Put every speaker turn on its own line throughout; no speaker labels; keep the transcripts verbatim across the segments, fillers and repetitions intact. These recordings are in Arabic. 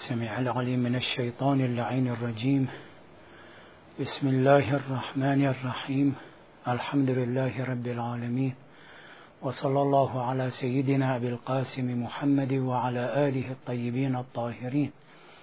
السميع العليم من الشيطان اللعين الرجيم. بسم الله الرحمن الرحيم. الحمد لله رب العالمين، وصلى الله على سيدنا أبي القاسم محمد وعلى آله الطيبين الطاهرين.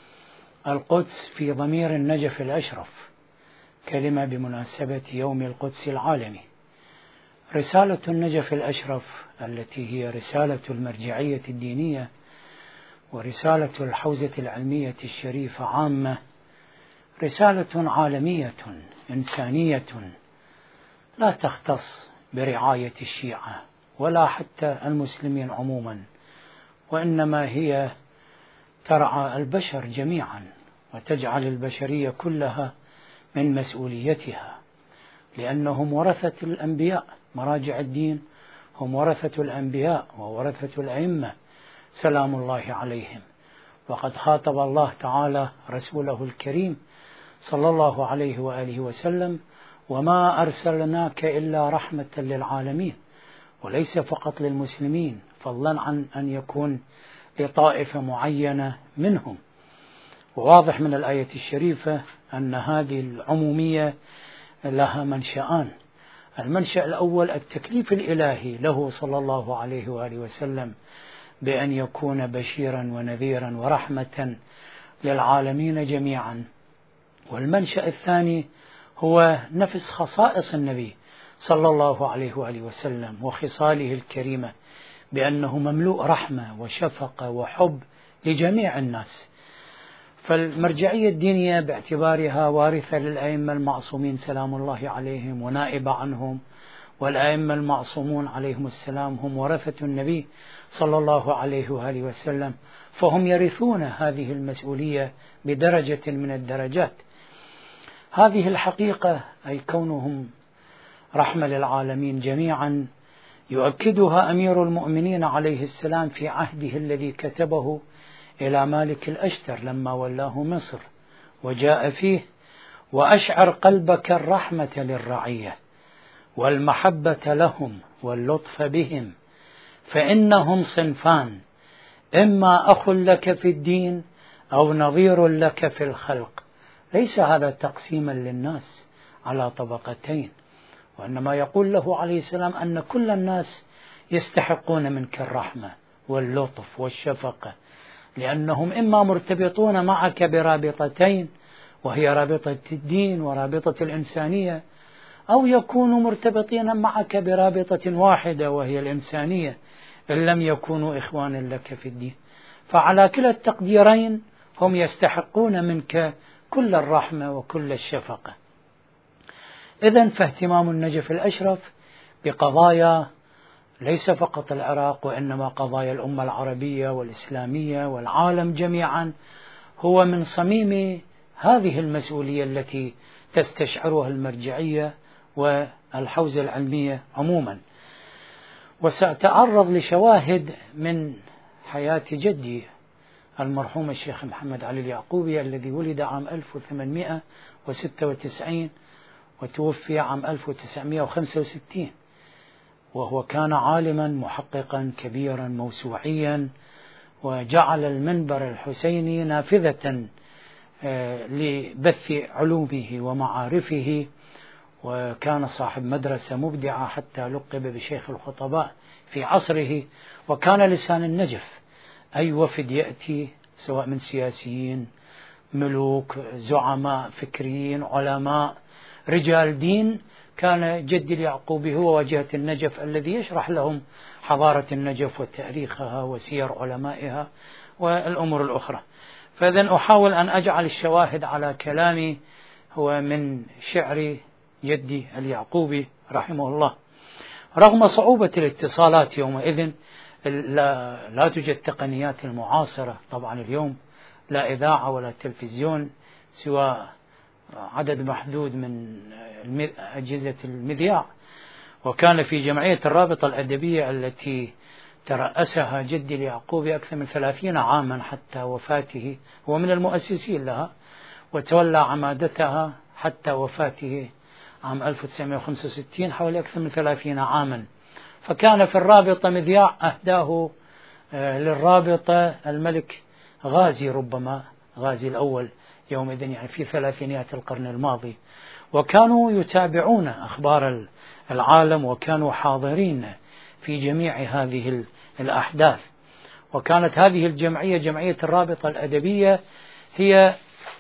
القدس في ضمير النجف الأشرف، كلمة بمناسبة يوم القدس العالمي. رسالة النجف الأشرف التي هي رسالة المرجعية الدينية ورسالة الحوزة العلمية الشريفة عامة، رسالة عالمية إنسانية لا تختص برعاية الشيعة ولا حتى المسلمين عموما، وإنما هي ترعى البشر جميعا وتجعل البشرية كلها من مسؤوليتها، لأنهم ورثة الأنبياء. مراجع الدين هم ورثة الأنبياء وورثة الأئمة سلام الله عليهم. وقد خاطب الله تعالى رسوله الكريم صلى الله عليه وآله وسلم: وما أرسلناك إلا رحمة للعالمين، وليس فقط للمسلمين، فضلا عن أن يكون لطائفة معينة منهم. وواضح من الآية الشريفة أن هذه العمومية لها منشأان. المنشأ الأول التكليف الإلهي له صلى الله عليه وآله وسلم بأن يكون بشيرا ونذيرا ورحمة للعالمين جميعا. والمنشأ الثاني هو نفس خصائص النبي صلى الله عليه وآله وسلم وخصاله الكريمة، بأنه مملوء رحمة وشفقة وحب لجميع الناس. فالمرجعية الدينية باعتبارها وارثة للأئمة المعصومين سلام الله عليهم ونائبة عنهم، والأئمة المعصومون عليهم السلام هم ورثة النبي صلى الله عليه وآله وسلم، فهم يرثون هذه المسؤولية بدرجة من الدرجات. هذه الحقيقة، أي كونهم رحمة للعالمين جميعا، يؤكدها أمير المؤمنين عليه السلام في عهده الذي كتبه إلى مالك الأشتر لما ولاه مصر، وجاء فيه: وأشعر قلبك الرحمة للرعية والمحبة لهم واللطف بهم، فإنهم صنفان: إما أخ لك في الدين أو نظير لك في الخلق. ليس هذا تقسيما للناس على طبقتين، وإنما يقول له عليه السلام أن كل الناس يستحقون منك الرحمة واللطف والشفقة، لأنهم إما مرتبطون معك برابطتين، وهي رابطة الدين ورابطة الإنسانية، أو يكونوا مرتبطين معك برابطة واحدة وهي الإنسانية إن لم يكونوا إخوانا لك في الدين. فعلى كلا التقديرين هم يستحقون منك كل الرحمة وكل الشفقة. إذن فاهتمام النجف الأشرف بقضايا ليس فقط العراق، وإنما قضايا الأمة العربية والإسلامية والعالم جميعا هو من صميم هذه المسؤولية التي تستشعرها المرجعية والحوزة العلمية عموما. وسأتعرض لشواهد من حياة جدي المرحوم الشيخ محمد علي اليعقوبي الذي ولد عام ألف وثمانمائة وستة وتسعين وتوفي عام ألف وتسعمائة وخمسة وستين، وهو كان عالما محققا كبيرا موسوعيا، وجعل المنبر الحسيني نافذة لبث علومه ومعارفه، وكان صاحب مدرسة مبدعة حتى لقب بشيخ الخطباء في عصره. وكان لسان النجف، أي وفد يأتي سواء من سياسيين، ملوك، زعماء فكريين، علماء، رجال دين، كان جدي اليعقوبي هو واجهة النجف الذي يشرح لهم حضارة النجف وتاريخها وسير علمائها والأمور الأخرى. فإذن أحاول أن أجعل الشواهد على كلامي هو من شعر جدي اليعقوبي رحمه الله. رغم صعوبة الاتصالات يومئذ، لا, لا توجد تقنيات المعاصرة طبعا اليوم، لا إذاعة ولا تلفزيون سوى عدد محدود من أجهزة المذياع. وكان في جمعية الرابطة الأدبية التي ترأسها جدي اليعقوبي أكثر من ثلاثين عاما حتى وفاته، هو من المؤسسين لها وتولى عمادتها حتى وفاته عام ألف وتسعمائة وخمسة وستين، حوالي أكثر من ثلاثين عاما. فكان في الرابطة مذياع أهداه للرابطة الملك غازي، ربما غازي الأول يومئذ يعني في ثلاثينيات القرن الماضي، وكانوا يتابعون أخبار العالم وكانوا حاضرين في جميع هذه الأحداث. وكانت هذه الجمعية، جمعية الرابطة الأدبية، هي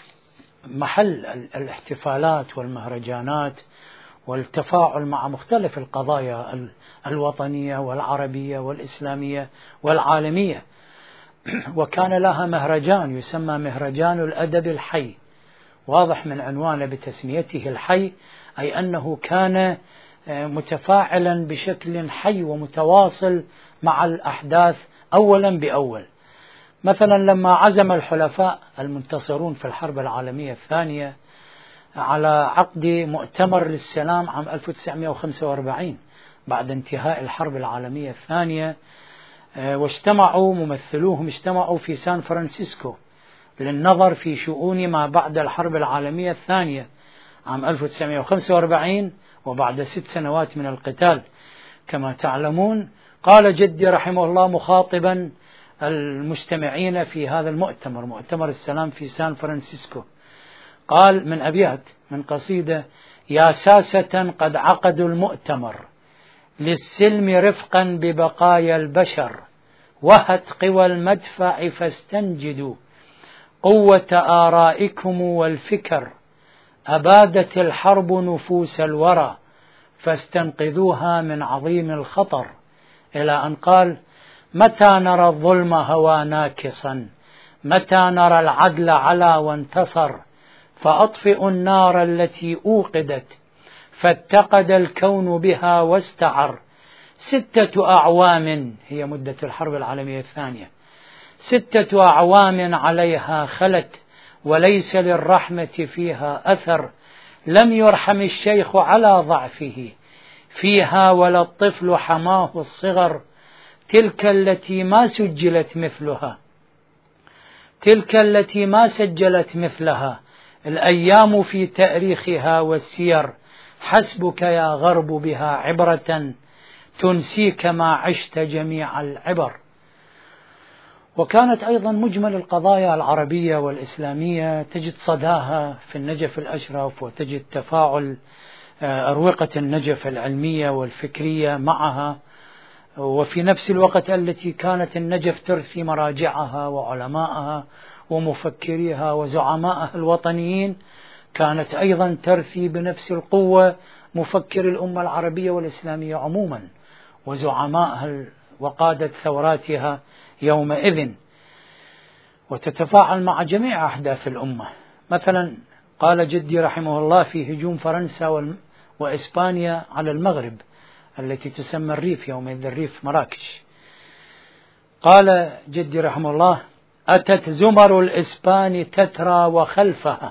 محل الاحتفالات والمهرجانات والتفاعل مع مختلف القضايا الوطنية والعربية والإسلامية والعالمية. وكان لها مهرجان يسمى مهرجان الأدب الحي، واضح من عنوانه بتسميته الحي، أي أنه كان متفاعلا بشكل حي ومتواصل مع الأحداث أولا بأول. مثلا لما عزم الحلفاء المنتصرون في الحرب العالمية الثانية على عقد مؤتمر للسلام عام ألف وتسعمائة وخمسة وأربعين بعد انتهاء الحرب العالمية الثانية، واجتمعوا ممثلوهم اجتمعوا في سان فرانسيسكو للنظر في شؤون ما بعد الحرب العالمية الثانية عام ألف وتسعمائة وخمسة وأربعين، وبعد ست سنوات من القتال كما تعلمون. قال جدي رحمه الله مخاطبا المجتمعين في هذا المؤتمر، مؤتمر السلام في سان فرانسيسكو، قال من أبيات من قصيدة: يا ساسة قد عقدوا المؤتمر للسلم رفقا ببقايا البشر، وهت قوى المدفع فاستنجدوا قوة آرائكم والفكر، أبادت الحرب نفوس الورى فاستنقذوها من عظيم الخطر. إلى أن قال: متى نرى الظلم هوى ناكصا، متى نرى العدل علا وانتصر، فأطفئوا النار التي أوقدت فاتقد الكون بها واستعر. ستة أعوام هي مدة الحرب العالمية الثانية، ستة أعوام عليها خلت وليس للرحمة فيها أثر، لم يرحم الشيخ على ضعفه فيها ولا الطفل حماه الصغر. تلك التي ما سجلت مثلها، تلك التي ما سجلت مثلها الأيام في تاريخها والسير، حسبك يا غرب بها عبرة تنسيك ما عشت جميع العبر. وكانت أيضا مجمل القضايا العربية والإسلامية تجد صداها في النجف الأشرف، وتجد تفاعل أروقة النجف العلمية والفكرية معها، وفي نفس الوقت التي كانت النجف ترثي مراجعها وعلماءها ومفكريها وزعمائها الوطنيين، كانت أيضا ترثي بنفس القوة مفكر الأمة العربية والإسلامية عموما وزعمائها وقادة ثوراتها يومئذ، وتتفاعل مع جميع أحداث الأمة. مثلا قال جدي رحمه الله في هجوم فرنسا وإسبانيا على المغرب التي تسمى الريف يومئذ الريف مراكش، قال جدي رحمه الله: أتت زمر الإسبان تترى وخلفها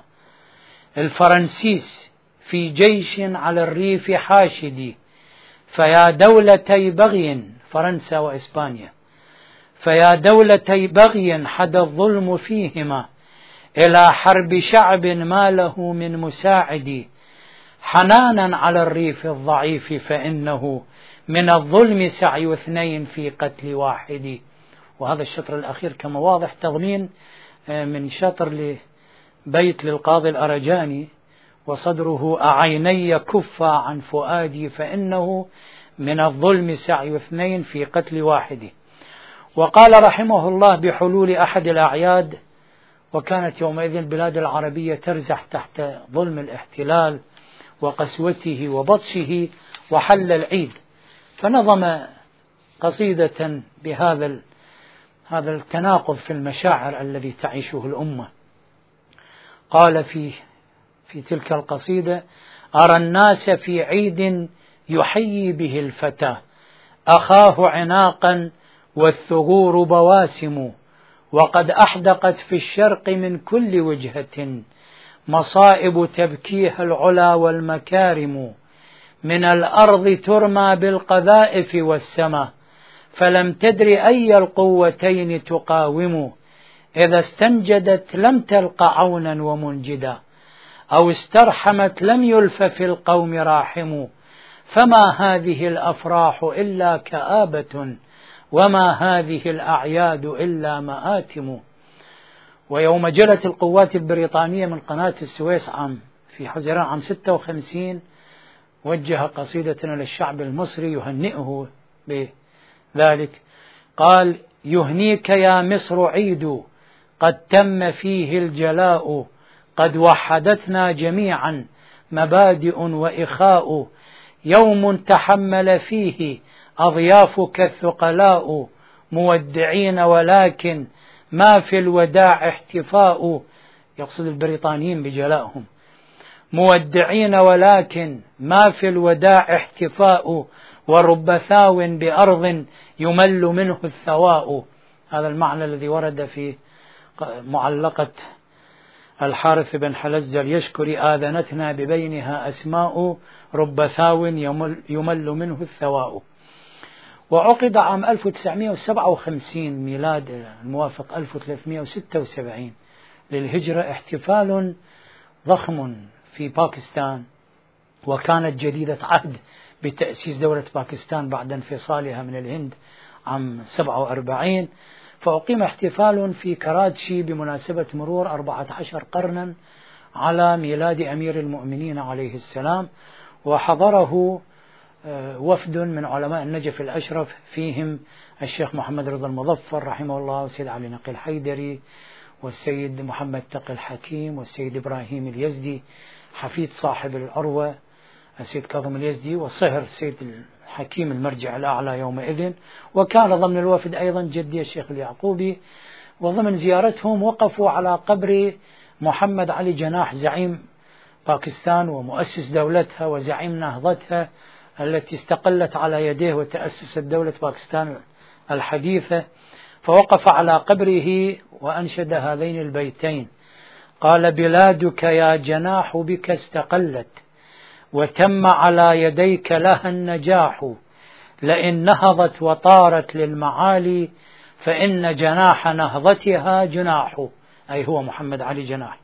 الفرنسيس في جيش على الريف حاشدي، فيا دولتي بغي فرنسا وإسبانيا، فيا دولتي بغي حدا الظلم فيهما، إلى حرب شعب ما له من مساعد، حنانا على الريف الضعيف فإنه من الظلم سعي اثنين في قتل واحد. وهذا الشطر الأخير كما واضح تضمين من شطر لبيت للقاضي الأرجاني: وصدره أعيني كفا عن فؤادي فإنه من الظلم سعي اثنين في قتل واحد. وقال رحمه الله بحلول أحد الأعياد، وكانت يومئذ البلاد العربية ترزح تحت ظلم الاحتلال وقسوته وبطشه، وحل العيد، فنظم قصيدة بهذا هذا التناقض في المشاعر الذي تعيشه الأمة. قال في في تلك القصيدة: أرى الناس في عيد يحيي به الفتى أخاه عناقا والثغور بواسم، وقد أحدقت في الشرق من كل وجهة مصائب تبكيها العلا والمكارم، من الأرض ترمى بالقذائف والسماء فلم تدر أي القوتين تقاوم، إذا استنجدت لم تلق عونا ومنجدا، أو استرحمت لم يلف في القوم راحم، فما هذه الأفراح إلا كآبة، وما هذه الأعياد إلا مآتم. ويوم جلت القوات البريطانية من قناة السويس عام في حزيران عام ستة وخمسين وجه قصيدة للشعب المصري يهنئه بذلك، قال: يهنيك يا مصر عيد قد تم فيه الجلاء، قد وحدتنا جميعا مبادئ وإخاء، يوم تحمل فيه أضيافك الثقلاء، مودعين ولكن ما في الوداع احتفاء. يقصد البريطانيين بجلائهم. مودعين ولكن ما في الوداع احتفاء، ورب ثاو بأرض يمل منه الثواء. هذا المعنى الذي ورد في معلقة الحارث بن حلزل: يشكر آذنتنا ببينها أسماء، رب ثاو يمل منه الثواء. وعقد عام ألف وتسعمائة وسبعة وخمسين ميلاد الموافق ألف وثلاثمائة وستة وسبعين للهجرة احتفال ضخم في باكستان، وكانت جديدة عهد بتأسيس دولة باكستان بعد انفصالها من الهند عام سبعة وأربعين، فأقيم احتفال في كراتشي بمناسبة مرور أربعة عشر قرنا على ميلاد أمير المؤمنين عليه السلام، وحضره وفد من علماء النجف الأشرف فيهم الشيخ محمد رضا المظفر رحمه الله، والسيد علي نقي الحيدري، والسيد محمد تقي الحكيم، والسيد إبراهيم اليزدي حفيد صاحب العروة السيد كاظم اليزدي، والصهر السيد الحكيم المرجع الأعلى يومئذ. وكان ضمن الوفد أيضا جدي الشيخ اليعقوبي. وضمن زيارتهم وقفوا على قبر محمد علي جناح زعيم باكستان ومؤسس دولتها وزعيم نهضتها التي استقلت على يديه وتأسست دولة باكستان الحديثة، فوقف على قبره وأنشد هذين البيتين: قال: بلادك يا جناح بك استقلت، وتم على يديك لها النجاح، لئن نهضت وطارت للمعالي، فإن جناح نهضتها جناح، أي هو محمد علي جناح.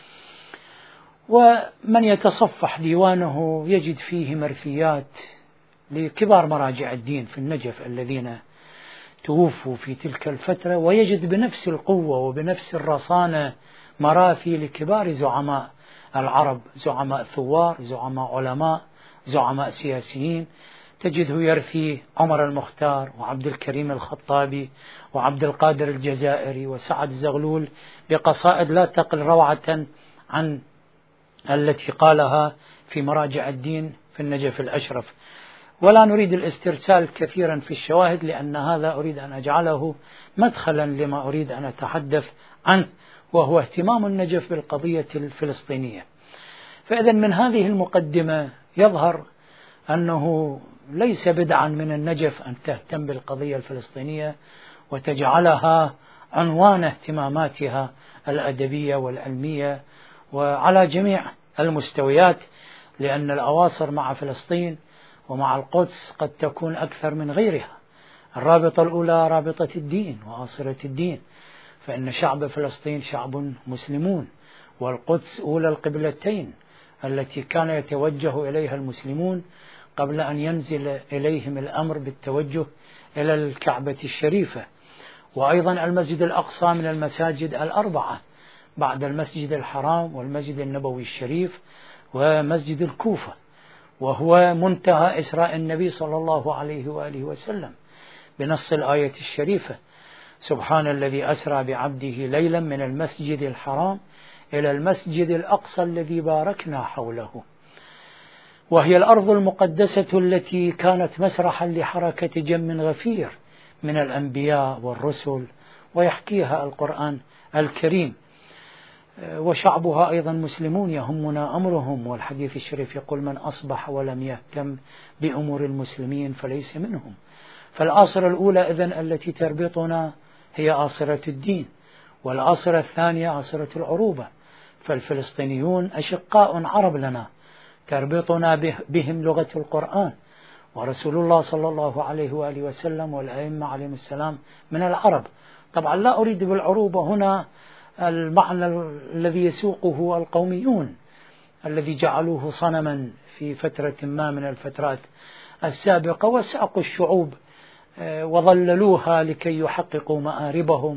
ومن يتصفح ديوانه يجد فيه مرثيات لكبار مراجع الدين في النجف الذين توفوا في تلك الفترة، ويجد بنفس القوة وبنفس الرصانة مراثي لكبار زعماء العرب، زعماء ثوار، زعماء علماء، زعماء سياسيين. تجده يرثي عمر المختار وعبد الكريم الخطابي وعبد القادر الجزائري وسعد الزغلول بقصائد لا تقل روعة عن التي قالها في مراجع الدين في النجف الأشرف. ولا نريد الاسترسال كثيرا في الشواهد، لأن هذا أريد أن أجعله مدخلا لما أريد أن أتحدث عنه، وهو اهتمام النجف بالقضية الفلسطينية. فإذا من هذه المقدمة يظهر أنه ليس بدعا من النجف أن تهتم بالقضية الفلسطينية وتجعلها عنوان اهتماماتها الأدبية والعلمية وعلى جميع المستويات، لأن الأواصر مع فلسطين ومع القدس قد تكون أكثر من غيرها. الرابطة الأولى رابطة الدين وآصرة الدين، فإن شعب فلسطين شعب مسلمون، والقدس أولى القبلتين التي كان يتوجه إليها المسلمون قبل أن ينزل إليهم الأمر بالتوجه إلى الكعبة الشريفة. وأيضا المسجد الأقصى من المساجد الأربعة بعد المسجد الحرام والمسجد النبوي الشريف ومسجد الكوفة، وهو منتهى إسراء النبي صلى الله عليه وآله وسلم بنص الآية الشريفة: سبحان الذي أسرى بعبده ليلا من المسجد الحرام إلى المسجد الأقصى الذي باركنا حوله. وهي الأرض المقدسة التي كانت مسرحا لحركة جم غفير من الأنبياء والرسل، ويحكيها القرآن الكريم. وشعبها أيضا مسلمون يهمنا أمرهم، والحديث الشريف يقول: من أصبح ولم يهتم بأمور المسلمين فليس منهم. فالآصرة الأولى إذن التي تربطنا هي آصرة الدين، والآصرة الثانية آصرة العروبة. فالفلسطينيون أشقاء عرب لنا، تربطنا بهم لغة القرآن، ورسول الله صلى الله عليه وآله وسلم والأئمة عليهم السلام من العرب. طبعا لا أريد بالعروبة هنا المعنى الذي يسوقه القوميون الذي جعلوه صنما في فترة ما من الفترات السابقة، وساقوا الشعوب وظللوها لكي يحققوا مآربهم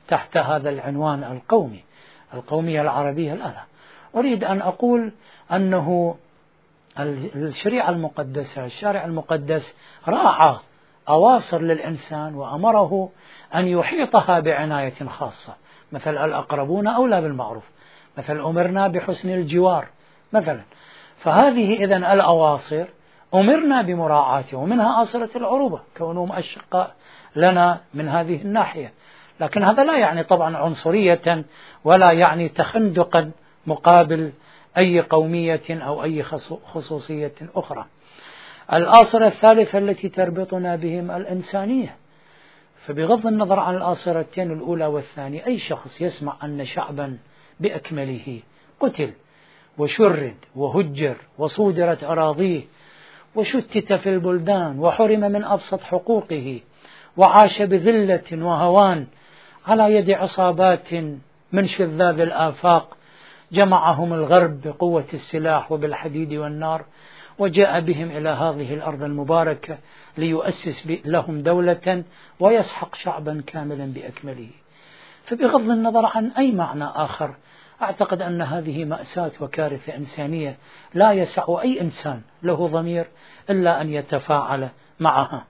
تحت هذا العنوان القومي، القومية العربية. لا لا، أريد أن أقول أنه الشريعة المقدسة، الشارع المقدس راعى أواصر للإنسان وأمره أن يحيطها بعناية خاصة، مثل الأقربون أولى بالمعروف، مثل أمرنا بحسن الجوار مثلا. فهذه إذن الأواصر أمرنا بمراعاته، ومنها آصلة العروبة كونهم أشقاء لنا من هذه الناحية. لكن هذا لا يعني طبعا عنصرية ولا يعني تخندقا مقابل أي قومية أو أي خصوصية أخرى. الآصرة الثالثة التي تربطنا بهم الإنسانية. فبغض النظر عن الآصرتين الأولى والثانية، أي شخص يسمع أن شعبا بأكمله قتل وشرد وهجر وصودرت أراضيه وشتت في البلدان وحرم من أبسط حقوقه وعاش بذلة وهوان على يد عصابات من شذاذ الآفاق جمعهم الغرب بقوة السلاح وبالحديد والنار، وجاء بهم إلى هذه الأرض المباركة ليؤسس لهم دولة ويسحق شعبا كاملا بأكمله. فبغض النظر عن أي معنى آخر، أعتقد أن هذه مأساة وكارثة إنسانية لا يسع أي إنسان له ضمير إلا أن يتفاعل معها.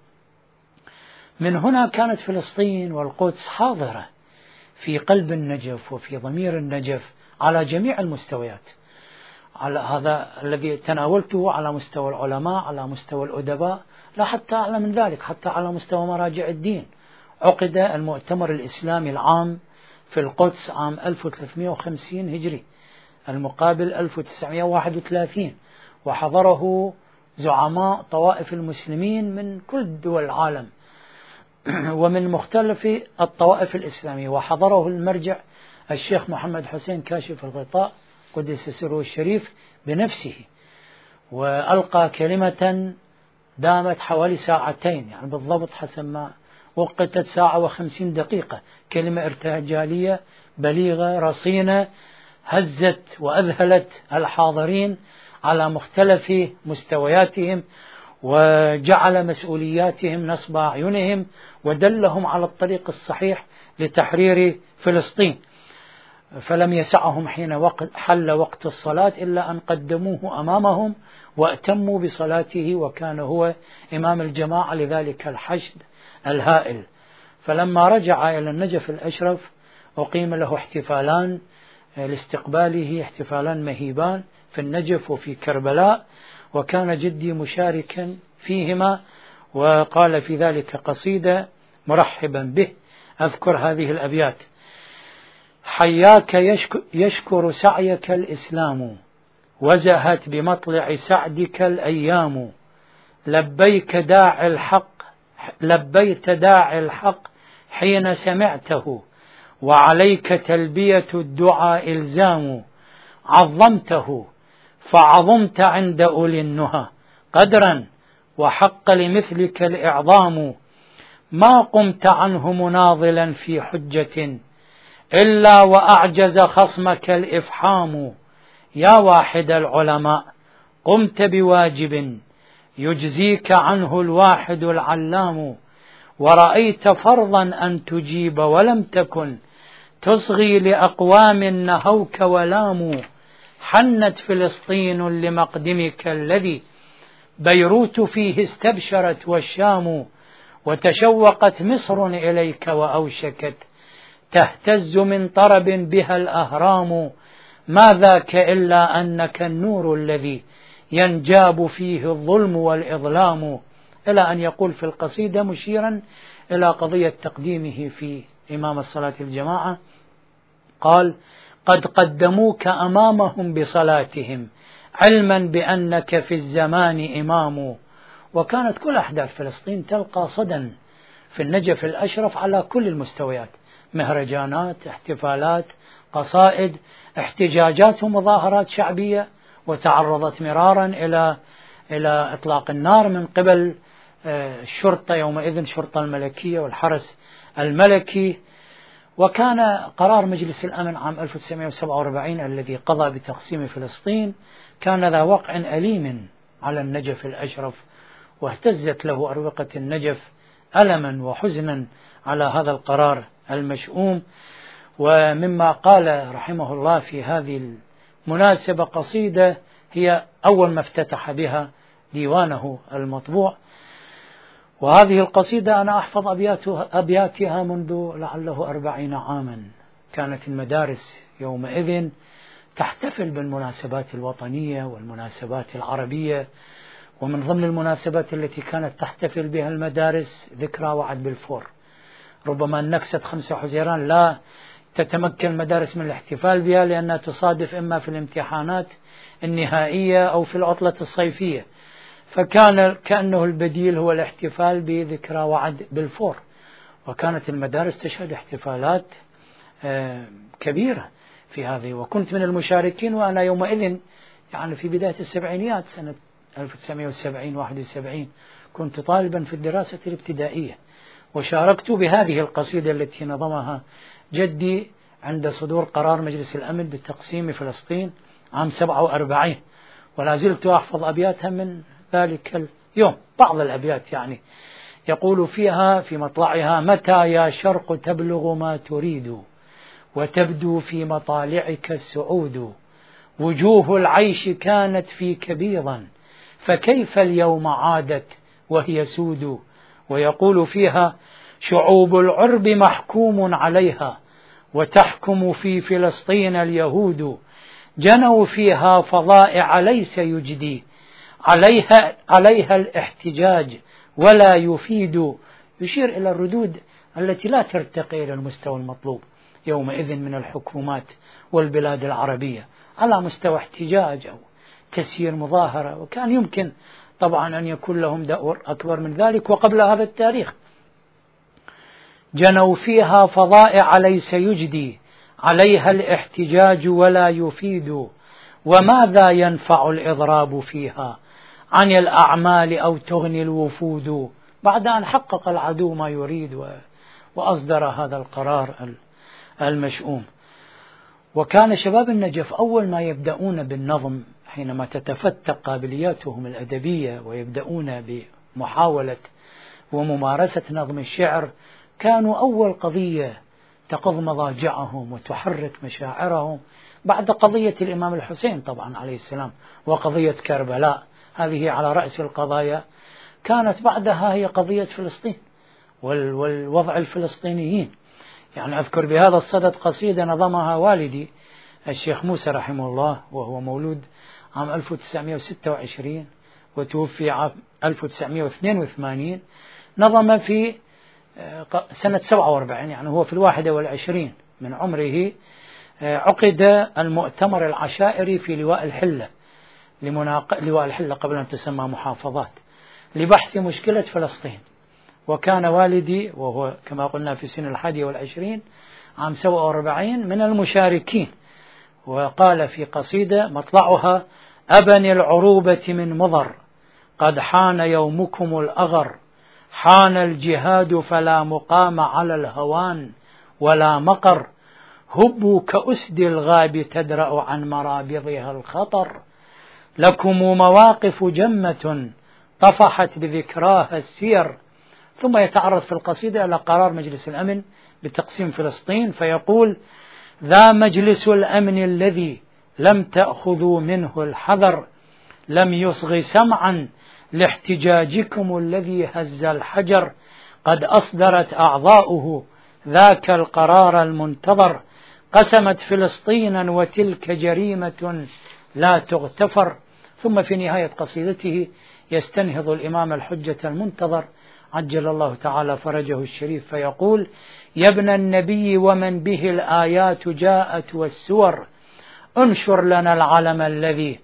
من هنا كانت فلسطين والقدس حاضرة في قلب النجف وفي ضمير النجف على جميع المستويات. على هذا الذي تناولته على مستوى العلماء، على مستوى الأدباء، لا حتى أعلى من ذلك، حتى على مستوى مراجع الدين. عقد المؤتمر الإسلامي العام في القدس عام ألف وثلاثمائة وخمسين هجري المقابل ألف وتسعمائة وواحد وثلاثين، وحضره زعماء طوائف المسلمين من كل دول العالم ومن مختلف الطوائف الإسلامية، وحضره المرجع الشيخ محمد حسين كاشف الغطاء قدس سره الشريف بنفسه، وألقى كلمة دامت حوالي ساعتين، يعني بالضبط حسب ما وقتت ساعة وخمسين دقيقة، كلمة ارتجالية بليغة رصينة هزت وأذهلت الحاضرين على مختلف مستوياتهم، وجعل مسؤولياتهم نصب أعينهم، ودلهم على الطريق الصحيح لتحرير فلسطين. فلم يسعهم حين وقت حل وقت الصلاة إلا أن قدموه أمامهم وأتموا بصلاته، وكان هو إمام الجماعة لذلك الحشد الهائل. فلما رجع إلى النجف الأشرف أقيم له احتفالان لاستقباله، احتفالان مهيبان في النجف وفي كربلاء، وكان جدي مشاركا فيهما، وقال في ذلك قصيدة مرحبا به. أذكر هذه الأبيات: حياك يشكر سعيك الإسلام، وزهت بمطلع سعدك الأيام، لبيك داعي الحق لبيت داعي الحق حين سمعته، وعليك تلبية الدعاء إلزام، عظمته فعظمت عند أولي النهى قدرا، وحق لمثلك الإعظام، ما قمت عنه مناضلا في حجة إلا وأعجز خصمك الإفحام، يا واحد العلماء قمت بواجب يجزيك عنه الواحد العلام، ورأيت فرضا أن تجيب ولم تكن تصغي لأقوام نهوك ولاموا، حنت فلسطين لمقدمك الذي بيروت فيه استبشرت والشام، وتشوقت مصر إليك وأوشكت تهتز من طرب بها الأهرام، ما ذاك إلا أنك النور الذي ينجاب فيه الظلم والإظلام. إلى أن يقول في القصيدة مشيرا إلى قضية تقديمه في إمام الصلاة الجماعة، قال: قد قدموك أمامهم بصلاتهم علما بأنك في الزمان إمام. وكانت كل أحداث فلسطين تلقى صدى في النجف الأشرف على كل المستويات، مهرجانات، احتفالات، قصائد، احتجاجات ومظاهرات شعبية، وتعرضت مرارا إلى إلى إطلاق النار من قبل الشرطة يومئذ، الشرطة الملكية والحرس الملكي. وكان قرار مجلس الأمن عام ألف وتسعمائة وسبعة وأربعين الذي قضى بتقسيم فلسطين كان ذا وقع أليم على النجف الأشرف، واهتزت له أروقة النجف ألما وحزنا على هذا القرار المشؤوم. ومما قال رحمه الله في هذه المناسبة قصيدة هي أول ما افتتح بها ديوانه المطبوع، وهذه القصيدة أنا أحفظ أبياتها منذ لعله أربعين عاما. كانت المدارس يومئذ تحتفل بالمناسبات الوطنية والمناسبات العربية، ومن ضمن المناسبات التي كانت تحتفل بها المدارس ذكرى وعد بلفور. ربما النكسة خمسة حزيران لا تتمكن المدارس من الاحتفال بها لأنها تصادف إما في الامتحانات النهائية أو في العطلة الصيفية، فكان كأنه البديل هو الاحتفال بذكرى وعد بلفور. وكانت المدارس تشهد احتفالات كبيرة في هذه، وكنت من المشاركين وأنا يومئذ يعني في بداية السبعينيات سنة ألف وتسعمائة وسبعين واحد وسبعين كنت طالبا في الدراسة الابتدائية، وشاركت بهذه القصيدة التي نظمها جدي عند صدور قرار مجلس الأمن بتقسيم فلسطين عام سبعة وأربعين، ولا زلت أحفظ أبياتها من ذلك اليوم. بعض الأبيات يعني يقول فيها في مطلعها: متى يا شرق تبلغ ما تريد وتبدو في مطالعك السعود، وجوه العيش كانت فيك بيضا فكيف اليوم عادت وهي سود. ويقول فيها: شعوب العرب محكوم عليها وتحكم في فلسطين اليهود، جنوا فيها فظائع ليس يجدي عليها, عليها الاحتجاج ولا يفيد. يشير إلى الردود التي لا ترتقي إلى المستوى المطلوب يومئذ من الحكومات والبلاد العربية على مستوى احتجاج أو تسيير مظاهرة، وكان يمكن طبعا أن يكون لهم دور أكبر من ذلك وقبل هذا التاريخ. جنوا فيها فظائع ليس يجدي عليها الاحتجاج ولا يفيد، وماذا ينفع الإضراب فيها عن الأعمال أو تغني الوفود. بعد أن حقق العدو ما يريد وأصدر هذا القرار المشؤوم. وكان شباب النجف أول ما يبدأون بالنظم حينما تتفتق قابلياتهم الأدبية ويبدأون بمحاولة وممارسة نظم الشعر، كانوا أول قضية تقض مضاجعهم وتحرك مشاعرهم بعد قضية الإمام الحسين طبعا عليه السلام وقضية كربلاء، هذه على رأس القضايا. كانت بعدها هي قضية فلسطين والوضع الفلسطينيين. يعني أذكر بهذا الصدد قصيدة نظمها والدي الشيخ موسى رحمه الله، وهو مولود عام ألف وتسعمائة وستة وعشرين وتوفي عام ألف وتسعمائة واثنين وثمانين. نظم في سنة سبعة وأربعين، يعني هو في الواحدة والعشرين من عمره، عقد المؤتمر العشائري في لواء الحلة لمناق... لواء الحلة قبل أن تسمى محافظات، لبحث مشكلة فلسطين. وكان والدي وهو كما قلنا في سن الحادية والعشرين عام سبعة وأربعين من المشاركين. وقال في قصيدة مطلعها: أبني العروبة من مضر قد حان يومكم الأغر، حان الجهاد فلا مقام على الهوان ولا مقر، هبوا كأسد الغاب تدرأ عن مرابضها الخطر، لكم مواقف جمة طفحت بذكراها السير. ثم يتعرض في القصيدة إلى قرار مجلس الأمن بتقسيم فلسطين، فيقول: ذا مجلس الأمن الذي لم تأخذوا منه الحذر، لم يصغ سمعا لاحتجاجكم الذي هز الحجر، قد أصدرت أعضاؤه ذاك القرار المنتظر، قسمت فلسطينا وتلك جريمة لا تغتفر. ثم في نهاية قصيدته يستنهض الإمام الحجة المنتظر عجل الله تعالى فرجه الشريف فيقول: يا ابن النبي ومن به الآيات جاءت والسور، انشر لنا العلم الذي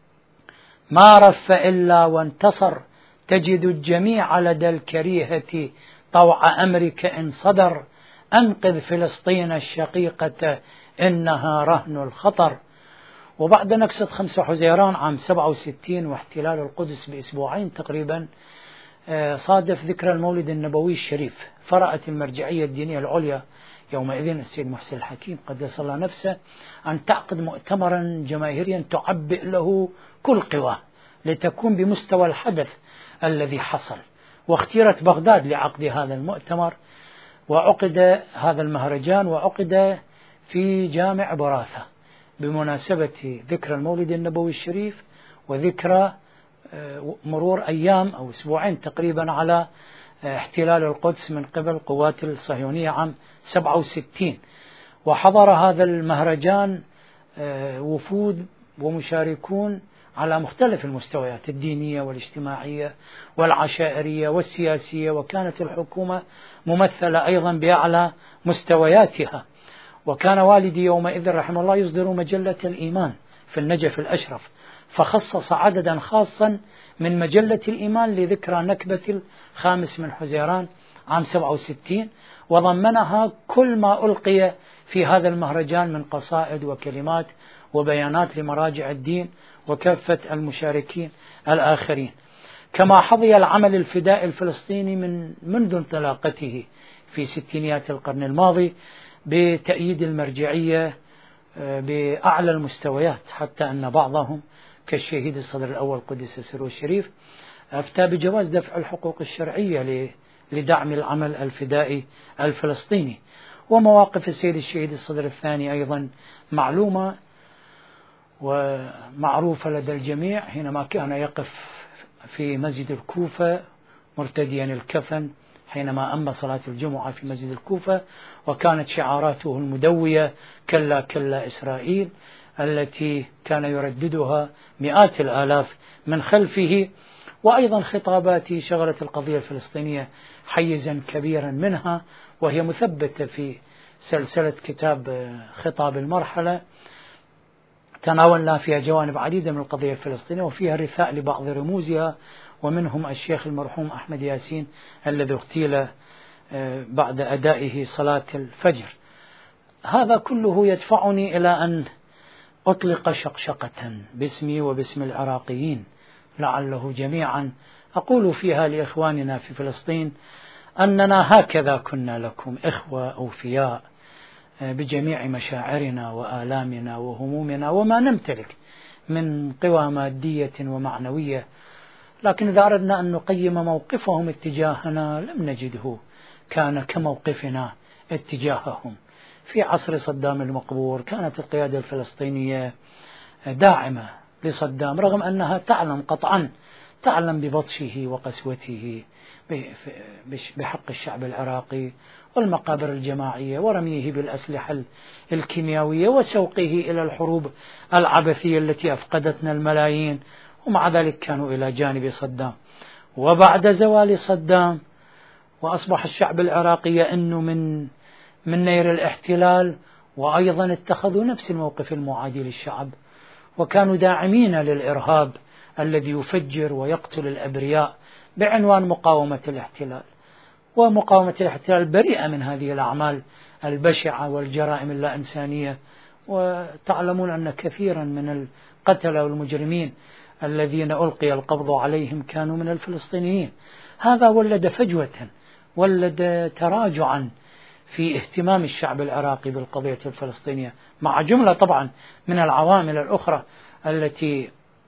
ما رف إلا وانتصر، تجد الجميع لدى الكريهة طوع أمرك إن صدر، أنقذ فلسطين الشقيقة إنها رهن الخطر. وبعد نكسة خمسة حزيران عام سبعة وستين واحتلال القدس بأسبوعين تقريبا صادف ذكرى المولد النبوي الشريف، فرأت المرجعية الدينية العليا يومئذ السيد محسن الحكيم قدس الله نفسه أن تعقد مؤتمرا جماهيريا تعبئ له كل قواه لتكون بمستوى الحدث الذي حصل. واختيرت بغداد لعقد هذا المؤتمر، وعقد هذا المهرجان وعقد في جامع براثة بمناسبة ذكرى المولد النبوي الشريف وذكرى مرور أيام أو أسبوعين تقريبا على احتلال القدس من قبل قوات الصهيونية عام سبعة وستين. وحضر هذا المهرجان وفود ومشاركون على مختلف المستويات الدينية والاجتماعية والعشائرية والسياسية، وكانت الحكومة ممثلة أيضا بأعلى مستوياتها. وكان والدي يومئذ رحمه الله يصدر مجلة الإيمان في النجف الأشرف، فخصص عددا خاصا من مجلة الإيمان لذكرى نكبة الخامس من حزيران عام سبعة وستين، وضمنها كل ما ألقي في هذا المهرجان من قصائد وكلمات وبيانات لمراجع الدين وكافة المشاركين الآخرين. كما حظي العمل الفدائي الفلسطيني من منذ انطلاقته في ستينيات القرن الماضي بتأييد المرجعية بأعلى المستويات، حتى أن بعضهم كالشهيد الصدر الأول قدس سره الشريف أفتى بجواز دفع الحقوق الشرعية لدعم العمل الفدائي الفلسطيني. ومواقف السيد الشهيد الصدر الثاني أيضا معلومة ومعروفة لدى الجميع، حينما كان يقف في مسجد الكوفة مرتديا الكفن حينما أما صلاة الجمعة في مسجد الكوفة، وكانت شعاراته المدوية كلا كلا إسرائيل التي كان يرددها مئات الآلاف من خلفه. وأيضا خطاباته شغلت القضية الفلسطينية حيزا كبيرا منها، وهي مثبتة في سلسلة كتاب خطاب المرحلة تناولنا فيها جوانب عديدة من القضية الفلسطينية، وفيها رثاء لبعض رموزها، ومنهم الشيخ المرحوم أحمد ياسين الذي اغتيل بعد أدائه صلاة الفجر. هذا كله يدفعني إلى أن أطلق شقشقة باسمي وباسم العراقيين لعله جميعا أقول فيها لإخواننا في فلسطين أننا هكذا كنا لكم إخوة أوفياء بجميع مشاعرنا وآلامنا وهمومنا وما نمتلك من قوى مادية ومعنوية، لكن إذا أردنا أن نقيم موقفهم اتجاهنا لم نجده كان كموقفنا اتجاههم. في عصر صدام المقبور كانت القيادة الفلسطينية داعمة لصدام، رغم أنها تعلم قطعا تعلم ببطشه وقسوته بحق الشعب العراقي والمقابر الجماعية ورميه بالأسلحة الكيميائية وسوقه إلى الحروب العبثية التي أفقدتنا الملايين، ومع ذلك كانوا إلى جانب صدام. وبعد زوال صدام وأصبح الشعب العراقي يئن من من نير الاحتلال، وأيضا اتخذوا نفس الموقف المعادي للشعب، وكانوا داعمين للإرهاب الذي يفجر ويقتل الأبرياء بعنوان مقاومة الاحتلال. ومقاومة الاحتلال بريئة من هذه الأعمال البشعة والجرائم اللا إنسانية، وتعلمون أن كثيرا من القتلة والمجرمين الذين ألقي القبض عليهم كانوا من الفلسطينيين. هذا ولد فجوة، ولد تراجعا في اهتمام الشعب العراقي بالقضية الفلسطينية، مع جملة طبعا من العوامل الأخرى التي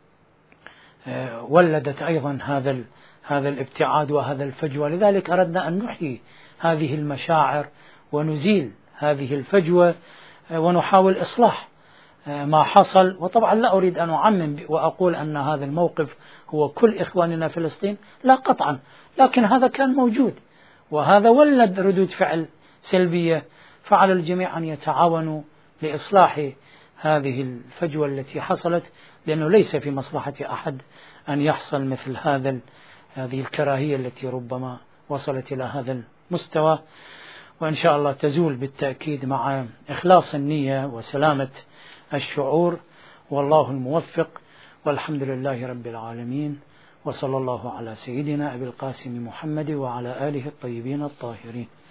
ولدت أيضا هذا هذا الابتعاد وهذا الفجوة. لذلك أردنا أن نحيي هذه المشاعر ونزيل هذه الفجوة ونحاول إصلاح ما حصل. وطبعا لا أريد أن أعمم وأقول أن هذا الموقف هو كل إخواننا في فلسطين، لا قطعا، لكن هذا كان موجود وهذا ولد ردود فعل سلبية، فعلى الجميع أن يتعاونوا لإصلاح هذه الفجوة التي حصلت، لأنه ليس في مصلحة أحد أن يحصل مثل هذا هذه الكراهية التي ربما وصلت إلى هذا المستوى. وإن شاء الله تزول بالتأكيد مع إخلاص النية وسلامة الشعور، والله الموفق، والحمد لله رب العالمين، وصلى الله على سيدنا أبي القاسم محمد وعلى آله الطيبين الطاهرين.